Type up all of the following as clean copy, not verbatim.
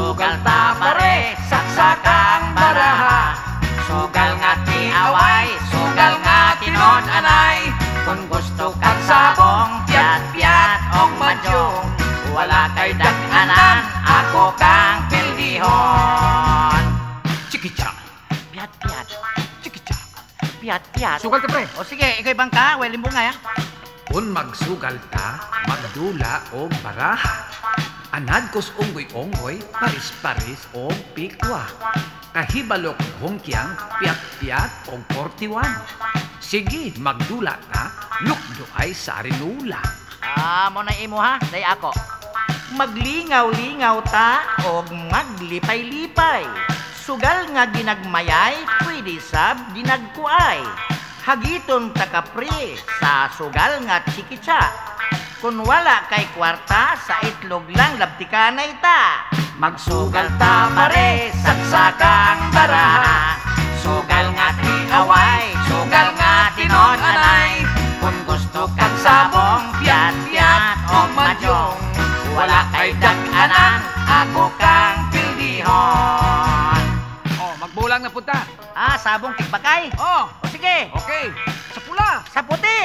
Magsugal ta pare, saksakang baraha. Sugal nga ti away, sugal nga tinod anay. Kung gusto kang sabong, piyat-piyat og madyong, wala kay dag-anan, ako kang pildihon. Chikicha. Piyat-piyat, chikicha, piyat-piyat. Sugal ta pre. O sige, ikaw bangka, welin mo nga ya. Kung magsugal ta, magdula o baraha. Anad kos unggoy-unggoy, paris-paris o pikwa. Kahibalok hongkyang, piyat-piyat o 41. Sige, magdula ta, lukdo ay sa rinula. Mo na imo ha, day ako. Maglingaw-lingaw ta o maglipay-lipay. Sugal nga ginagmayay, pwede sab ginagkuay. Hagiton ta kapri sa sugal nga chikicha. Kung wala kay kwarta, sa itlog lang labtikanay ta. Magsugal ta pare, saksakang baraha. Sugal nga ti away, sugal nga tinod anay. Kung gusto kang sabong, piyat-piyat o madyong, wala kay dag-anan, ako kang pildihon. Magbulang na punta. Sabong tigbakay? O sige, Okay. Sa pula. sa puti.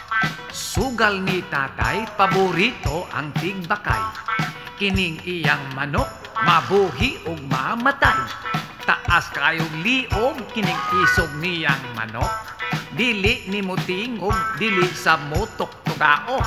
Sugal ni tatay, paborito ang tigbakay. Kining iyang manok, mabuhi o mamatay. Taas kayong liog, kining isog niyang manok. Dili ni mo tingog, dili sa mutok tugao.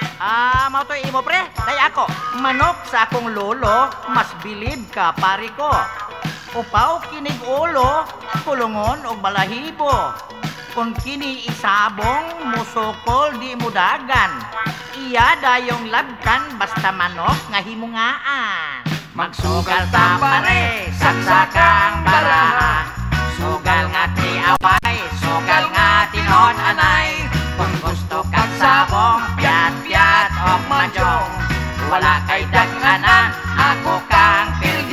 Mao to imo pre, day ako. Manok sa akong lolo, mas bilib ka pari ko. Upaw kinig ulo, kulungon og balahibo. Kung kini isabong, musokol di mudagan. Iya dayong labkan, basta manok nga himungaan. Magsugal ta pare, saksakang baraha. Sugal nga ti away, sugal nga tinod anay. Kung gusto kang sabong, piyat-piyat o madyong, wala kay dag-anan, ako kang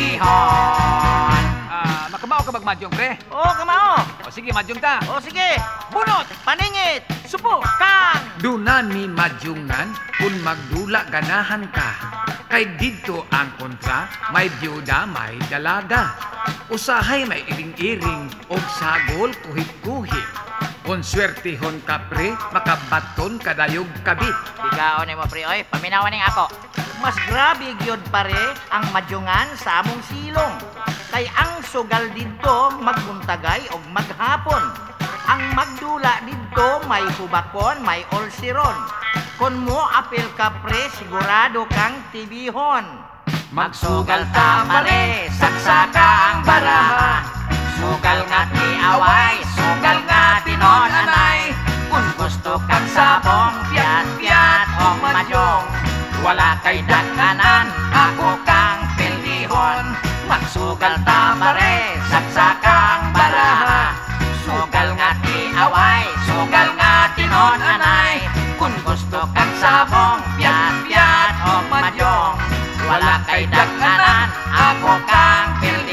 pildihon. Makamao ka magmadyong pre. Kamao. O sige, madyong ta. Sige, Bunot! paningit, Supo! kang. Dunan ni madyungan, kung magdula ganahan ka. Kay dito ang kontra, may byuda, may dalaga. Usahay may iring-iring, og sagol kuhit-kuhit. Kung swertihon ka pre, makabaton kadayog kabit. Bigaon mo pre, oy, paminawan ning ako. Mas grabe gyud pare ang madyungan sa among silong. Kay ang sugal didto magbuntagay og maghapon. Ang magdula didto may hubakon, may ulceron. Kun mo apil ka pre, sigurado kang tibihon. Magsugal ta pare, saksaka ang baraha. Sugal nga ti away, sugal nga tinod anay. Kung gusto kang sabong, piyat-piyat o madyong, wala kay dag-anan, ako kang pildihon. Magsugal ta pare, saksakang baraha. Sugal nga ti away, sugal nga tinod anay. Kung gusto kang sabong, piyat-piyat o madyong, wala kay dag-anan, ako kang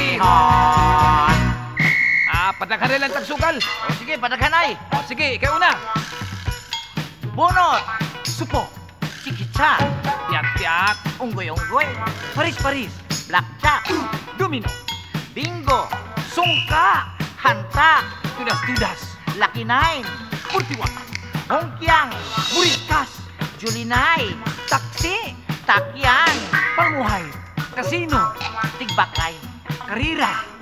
pildihon. Padaghan lang tagsugal. Sige, padaghanay. Sige, ikaw una. Bunot, Supo. sikitsa, Tiyak-tiyak. unggoy-unggoy, paris-paris, blackjack, Domino. bingo, sungka, hanta, Tudas-tudas. lucky nine, 41. hongkyang, Buriskas. julinay, Taksi. takyan, Panguhay. Kasino. tigbakay. Karira.